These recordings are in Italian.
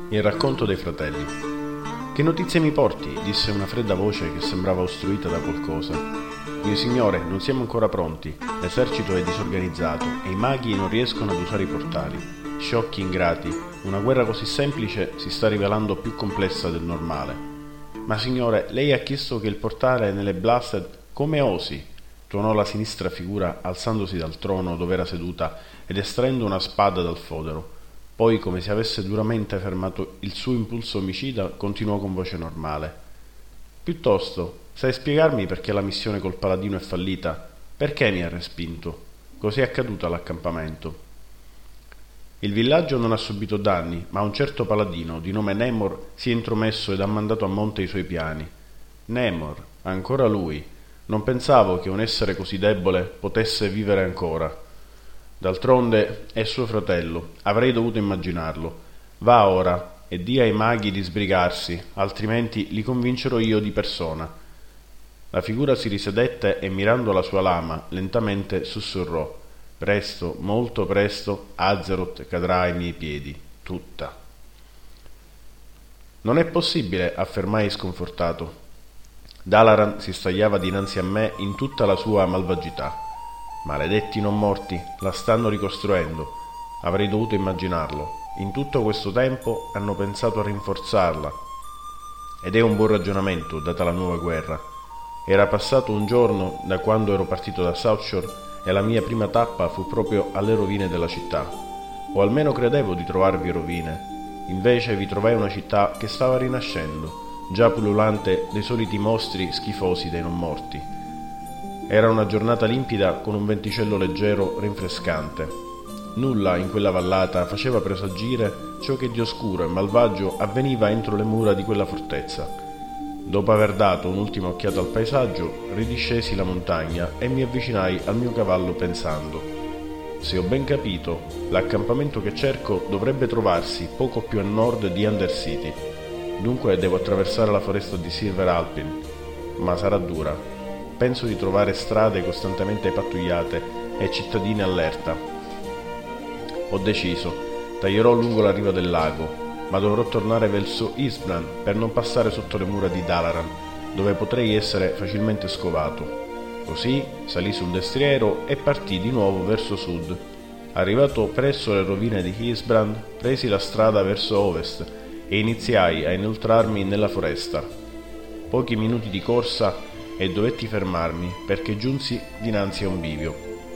Il racconto dei fratelli. «Che notizie mi porti?» disse una fredda voce che sembrava ostruita da qualcosa. «Mio signore, non siamo ancora pronti. L'esercito è disorganizzato e i maghi non riescono ad usare i portali. Sciocchi ingrati, una guerra così semplice si sta rivelando più complessa del normale». «Ma signore, lei ha chiesto che il portale nelle Blasted...» «Come osi?» tuonò la sinistra figura alzandosi dal trono dove era seduta ed estraendo una spada dal fodero. Poi, come se avesse duramente fermato il suo impulso omicida, continuò con voce normale. «Piuttosto, sai spiegarmi perché la missione col paladino è fallita? Perché mi ha respinto? Cos'è accaduto all'accampamento?» «Il villaggio non ha subito danni, ma un certo paladino, di nome Nemor, si è intromesso ed ha mandato a monte i suoi piani». «Nemor, ancora lui? Non pensavo che un essere così debole potesse vivere ancora. D'altronde è suo fratello, avrei dovuto immaginarlo. Va ora e dia ai maghi di sbrigarsi, altrimenti li convincerò io di persona». La figura si risedette e mirando la sua lama lentamente sussurrò: «Presto, molto presto, Azeroth cadrà ai miei piedi, tutta». «Non è possibile», affermai sconfortato. Dalaran si stagliava dinanzi a me in tutta la sua malvagità. «Maledetti non morti, la stanno ricostruendo. Avrei dovuto immaginarlo. In tutto questo tempo hanno pensato a rinforzarla. Ed è un buon ragionamento, data la nuova guerra. Era passato un giorno da quando ero partito da Southshore e la mia prima tappa fu proprio alle rovine della città. O almeno credevo di trovarvi rovine. Invece vi trovai una città che stava rinascendo, già pullulante dei soliti mostri schifosi dei non morti. Era una giornata limpida con un venticello leggero rinfrescante. Nulla in quella vallata faceva presagire ciò che di oscuro e malvagio avveniva entro le mura di quella fortezza. Dopo aver dato un'ultima occhiata al paesaggio, ridiscesi la montagna e mi avvicinai al mio cavallo pensando: se ho ben capito, l'accampamento che cerco dovrebbe trovarsi poco più a nord di Undercity. Dunque devo attraversare la foresta di Silver Alpine, ma sarà dura. Penso di trovare strade costantemente pattugliate e cittadini allerta. Ho deciso, taglierò lungo la riva del lago, ma dovrò tornare verso Eastbrand per non passare sotto le mura di Dalaran, dove potrei essere facilmente scovato. Così salì sul destriero e partì di nuovo verso sud. Arrivato presso le rovine di Eastbrand, presi la strada verso ovest e iniziai a inoltrarmi nella foresta. Pochi minuti di corsa e dovetti fermarmi perché giunsi dinanzi a un bivio.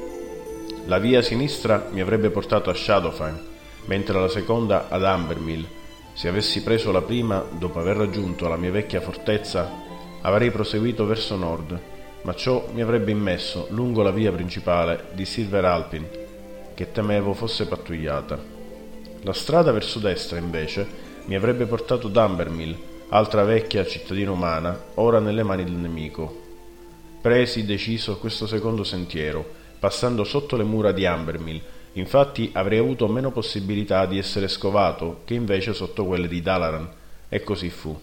La via sinistra mi avrebbe portato a Shadowfang, mentre la seconda ad Ambermill. Se avessi preso la prima, dopo aver raggiunto la mia vecchia fortezza, avrei proseguito verso nord, ma ciò mi avrebbe immesso lungo la via principale di Silver Alpine, che temevo fosse pattugliata. La strada verso destra, invece, mi avrebbe portato ad Ambermill, altra vecchia cittadina umana, ora nelle mani del nemico. Presi deciso questo secondo sentiero, passando sotto le mura di Ambermill. Infatti avrei avuto meno possibilità di essere scovato che invece sotto quelle di Dalaran, e così fu.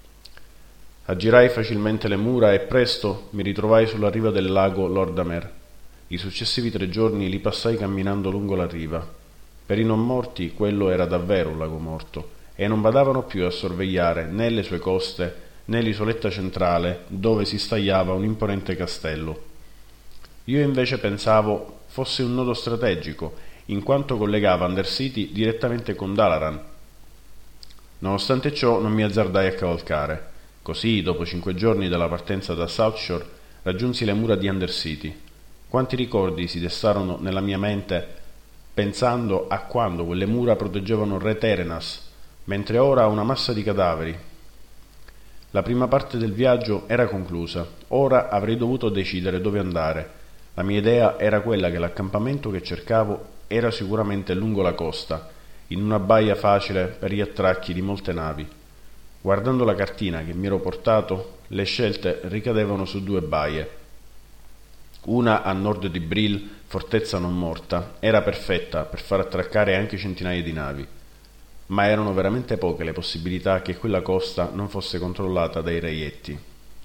Aggirai facilmente le mura e presto mi ritrovai sulla riva del lago Lordamer. I successivi 3 giorni li passai camminando lungo la riva. Per i non morti quello era davvero un lago morto, e non badavano più a sorvegliare né le sue coste né l'isoletta centrale dove si stagliava un imponente castello. Io invece pensavo fosse un nodo strategico, in quanto collegava Undercity direttamente con Dalaran. Nonostante ciò non mi azzardai a cavalcare. Così, dopo 5 giorni dalla partenza da Southshore, raggiunsi le mura di Undercity. Quanti ricordi si destarono nella mia mente pensando a quando quelle mura proteggevano Re Terenas, mentre ora una massa di cadaveri. La prima parte del viaggio era conclusa, ora avrei dovuto decidere dove andare. La mia idea era quella che l'accampamento che cercavo era sicuramente lungo la costa, in una baia facile per gli attracchi di molte navi. Guardando la cartina che mi ero portato, le scelte ricadevano su 2 baie. Una a nord di Brill, fortezza non morta, era perfetta per far attraccare anche centinaia di navi. Ma erano veramente poche le possibilità che quella costa non fosse controllata dai reietti.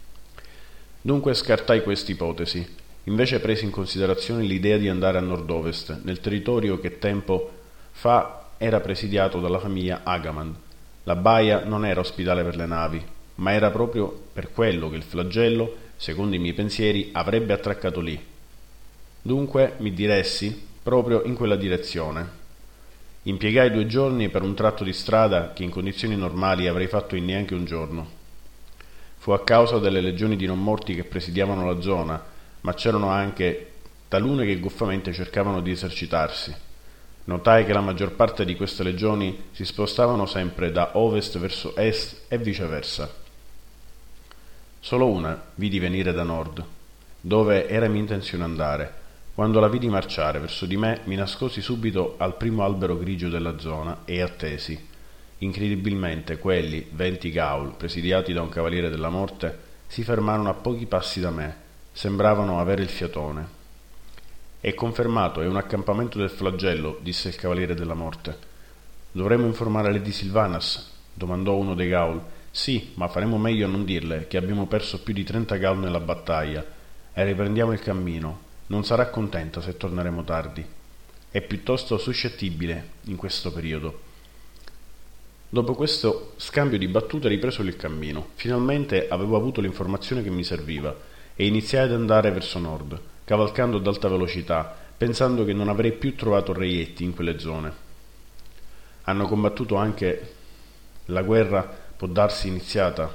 Dunque scartai questa ipotesi. Invece presi in considerazione l'idea di andare a nord-ovest, nel territorio che tempo fa era presidiato dalla famiglia Agamand. La baia non era ospitale per le navi, ma era proprio per quello che il flagello, secondo i miei pensieri, avrebbe attraccato lì. Dunque mi diressi proprio in quella direzione. Impiegai 2 giorni per un tratto di strada che in condizioni normali avrei fatto in neanche un giorno. Fu a causa delle legioni di non morti che presidiavano la zona, ma c'erano anche talune che goffamente cercavano di esercitarsi. Notai che la maggior parte di queste legioni si spostavano sempre da ovest verso est e viceversa. Solo una vidi venire da nord, dove era mia intenzione andare. Quando la vidi marciare verso di me, mi nascosi subito al primo albero grigio della zona e attesi. Incredibilmente quelli 20 gaul, presidiati da un cavaliere della morte, si fermarono a pochi passi da me. Sembravano avere il fiatone. È confermato, è un accampamento del flagello, disse il cavaliere della morte. Dovremmo informare Lady Sylvanas? Domandò uno dei gaul. Sì, ma faremo meglio a non dirle che abbiamo perso più di 30 gaul nella battaglia e riprendiamo il cammino. Non sarà contenta se torneremo tardi. È piuttosto suscettibile in questo periodo. Dopo questo scambio di battute ripreso il cammino. Finalmente avevo avuto l'informazione che mi serviva e iniziai ad andare verso nord, cavalcando ad alta velocità, pensando che non avrei più trovato reietti in quelle zone. Hanno combattuto anche la guerra, può darsi iniziata.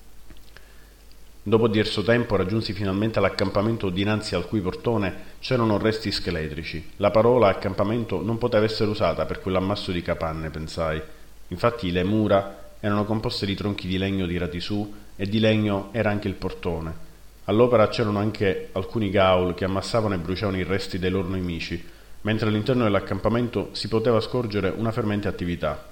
Dopo diverso tempo raggiunsi finalmente l'accampamento dinanzi al cui portone c'erano resti scheletrici. La parola accampamento non poteva essere usata per quell'ammasso di capanne, pensai. Infatti le mura erano composte di tronchi di legno tirati su e di legno era anche il portone. All'opera c'erano anche alcuni gaul che ammassavano e bruciavano i resti dei loro nemici, mentre all'interno dell'accampamento si poteva scorgere una fervente attività.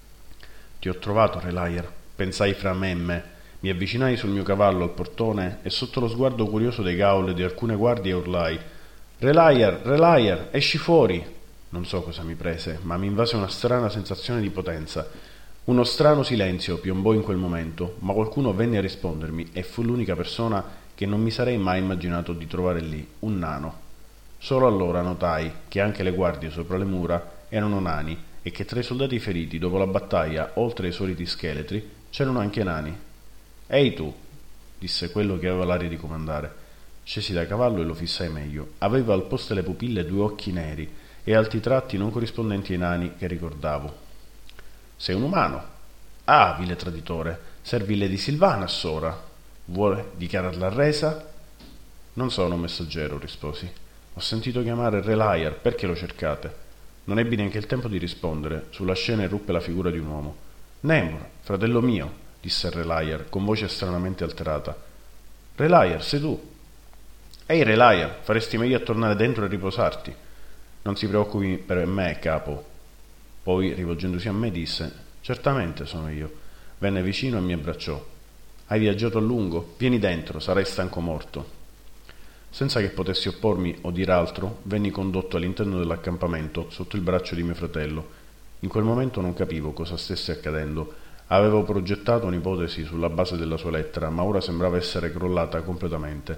Ti ho trovato, Relayer, pensai fra me e me. Mi avvicinai sul mio cavallo al portone e sotto lo sguardo curioso dei gaul e di alcune guardie urlai: Relayer, Relayer, esci fuori! Non so cosa mi prese, ma mi invase una strana sensazione di potenza. Uno strano silenzio piombò in quel momento, ma qualcuno venne a rispondermi e fu l'unica persona che non mi sarei mai immaginato di trovare lì, un nano. Solo allora notai che anche le guardie sopra le mura erano nani e che tra i soldati feriti dopo la battaglia, oltre ai soliti scheletri, c'erano anche nani. Ehi tu, disse quello che aveva l'aria di comandare. Scesi da cavallo e lo fissai meglio. Aveva al posto delle pupille 2 occhi neri e altri tratti non corrispondenti ai nani che ricordavo. Sei un umano? Ah, vile traditore, servi Lady Sylvanas ora. Vuole dichiararla resa? Non sono un messaggero, risposi. Ho sentito chiamare Relayer, perché lo cercate? Non ebbi neanche il tempo di rispondere. Sulla scena irruppe la figura di un uomo. Nemor, fratello mio, disse Relayer con voce stranamente alterata. Relayer, sei tu? Ehi Relayer, faresti meglio a tornare dentro e riposarti. Non si preoccupi per me, capo. Poi, rivolgendosi a me, disse: certamente sono io. Venne vicino e mi abbracciò. Hai viaggiato a lungo? Vieni dentro, sarai stanco morto. Senza che potessi oppormi o dir altro, venni condotto all'interno dell'accampamento sotto il braccio di mio fratello. In quel momento non capivo cosa stesse accadendo. Avevo progettato un'ipotesi sulla base della sua lettera, ma ora sembrava essere crollata completamente.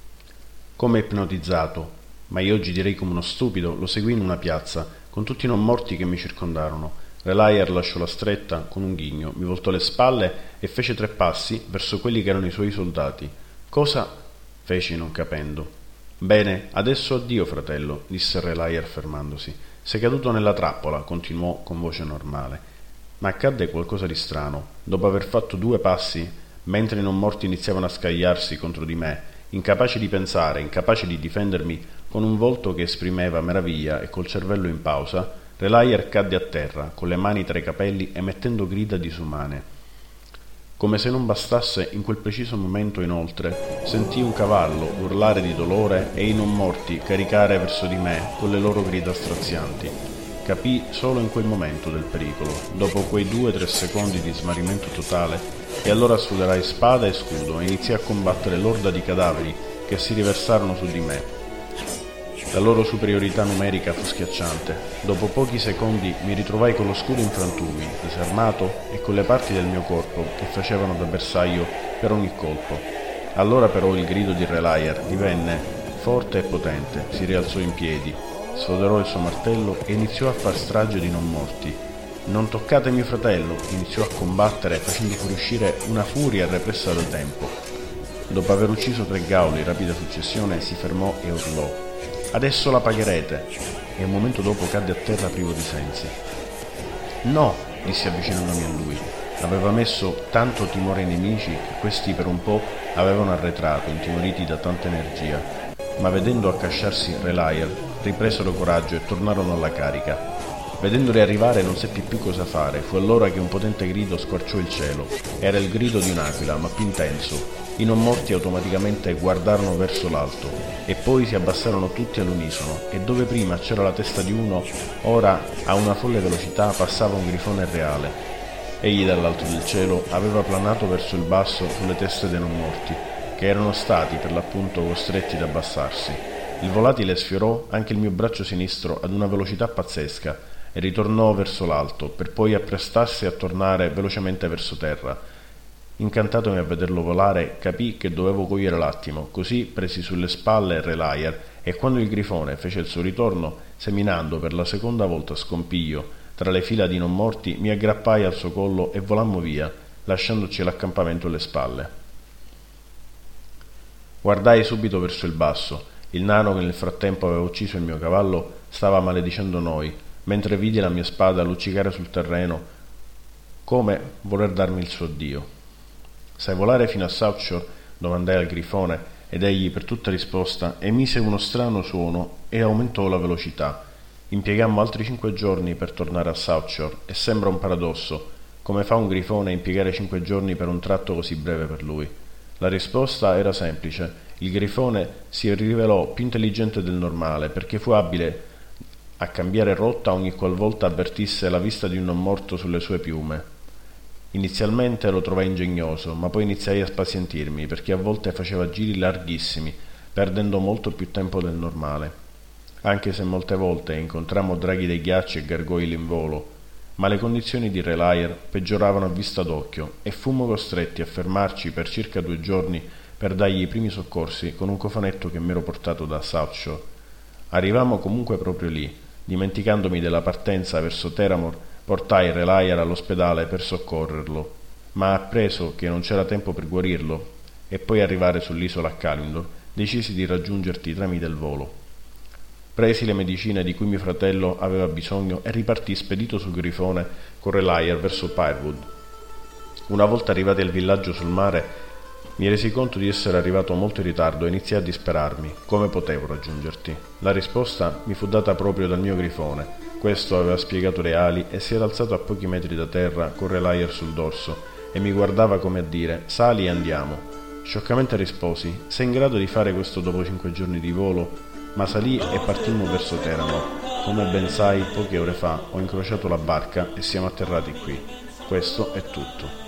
Come ipnotizzato, ma io oggi direi come uno stupido, lo seguì in una piazza, con tutti i non morti che mi circondarono. Relayer lasciò la stretta con un ghigno, mi voltò le spalle e fece 3 passi verso quelli che erano i suoi soldati. Cosa? Feci non capendo. Bene, adesso addio, fratello, disse Relayer fermandosi. Sei caduto nella trappola, continuò con voce normale. Ma accadde qualcosa di strano. Dopo aver fatto 2 passi, mentre i non morti iniziavano a scagliarsi contro di me, incapace di pensare, incapace di difendermi, con un volto che esprimeva meraviglia e col cervello in pausa, Relayer cadde a terra, con le mani tra i capelli emettendo grida disumane. Come se non bastasse, in quel preciso momento, inoltre, sentii un cavallo urlare di dolore e i non morti caricare verso di me con le loro grida strazianti. Capii solo in quel momento del pericolo, dopo quei 2-3 secondi di smarrimento totale, e allora sfoderai spada e scudo e iniziai a combattere l'orda di cadaveri che si riversarono su di me. La loro superiorità numerica fu schiacciante. Dopo pochi secondi mi ritrovai con lo scudo in frantumi, disarmato e con le parti del mio corpo che facevano da bersaglio per ogni colpo. Allora però il grido di Relayer divenne forte e potente, si rialzò in piedi, sfoderò il suo martello e iniziò a far strage di non morti. Non toccate mio fratello! Iniziò a combattere facendo fuoriuscire una furia repressa dal tempo. Dopo aver ucciso 3 gauli in rapida successione si fermò e urlò: Adesso la pagherete! E un momento dopo cadde a terra privo di sensi. No! Dissi avvicinandomi a lui. Aveva messo tanto timore ai nemici che questi per un po' avevano arretrato, intimoriti da tanta energia. Ma vedendo accasciarsi Reliar, ripresero coraggio e tornarono alla carica. Vedendoli arrivare non seppi più cosa fare, fu allora che un potente grido squarciò il cielo. Era il grido di un'aquila, ma più intenso. I non morti automaticamente guardarono verso l'alto, e poi si abbassarono tutti all'unisono, e dove prima c'era la testa di uno, ora a una folle velocità passava un grifone reale. Egli dall'alto del cielo aveva planato verso il basso sulle teste dei non morti, che erano stati per l'appunto costretti ad abbassarsi. Il volatile sfiorò anche il mio braccio sinistro ad una velocità pazzesca e ritornò verso l'alto, per poi apprestarsi a tornare velocemente verso terra. Incantatomi a vederlo volare, capii che dovevo cogliere l'attimo, così presi sulle spalle Reliar e quando il grifone fece il suo ritorno, seminando per la seconda volta scompiglio tra le fila di non morti, mi aggrappai al suo collo e volammo via, lasciandoci l'accampamento alle spalle. Guardai subito verso il basso. Il nano che nel frattempo aveva ucciso il mio cavallo stava maledicendo noi, mentre vidi la mia spada luccicare sul terreno come voler darmi il suo addio. Sai volare fino a South Shore? Domandai al grifone, ed egli per tutta risposta emise uno strano suono e aumentò la velocità. Impiegammo altri 5 giorni per tornare a South Shore, e sembra un paradosso, come fa un grifone a impiegare 5 giorni per un tratto così breve per lui? La risposta era semplice: il grifone si rivelò più intelligente del normale, perché fu abile a cambiare rotta ogni qualvolta avvertisse la vista di un non morto sulle sue piume. Inizialmente lo trovai ingegnoso, ma poi iniziai a spazientirmi, perché a volte faceva giri larghissimi, perdendo molto più tempo del normale. Anche se molte volte incontrammo draghi dei ghiacci e gargoyle in volo, ma le condizioni di Reliar peggioravano a vista d'occhio e fummo costretti a fermarci per circa 2 giorni per dargli i primi soccorsi con un cofanetto che m'ero portato da South Shore. Arrivammo comunque proprio lì. Dimenticandomi della partenza verso Theramore, portai Reliar all'ospedale per soccorrerlo, ma appreso che non c'era tempo per guarirlo e poi arrivare sull'isola a Kalindor, decisi di raggiungerti tramite il volo. Presi le medicine di cui mio fratello aveva bisogno e ripartì spedito sul grifone con Reliar verso Pyrewood. Una volta arrivati al villaggio sul mare, mi resi conto di essere arrivato molto in ritardo e iniziai a disperarmi. Come potevo raggiungerti? La risposta mi fu data proprio dal mio grifone. Questo aveva spiegato le ali e si era alzato a pochi metri da terra con Reliar sul dorso e mi guardava come a dire: sali e andiamo. Scioccamente risposi: sei in grado di fare questo dopo 5 giorni di volo? Ma salì e partimmo verso Theramore. Come ben sai, poche ore fa ho incrociato la barca e siamo atterrati qui. Questo è tutto.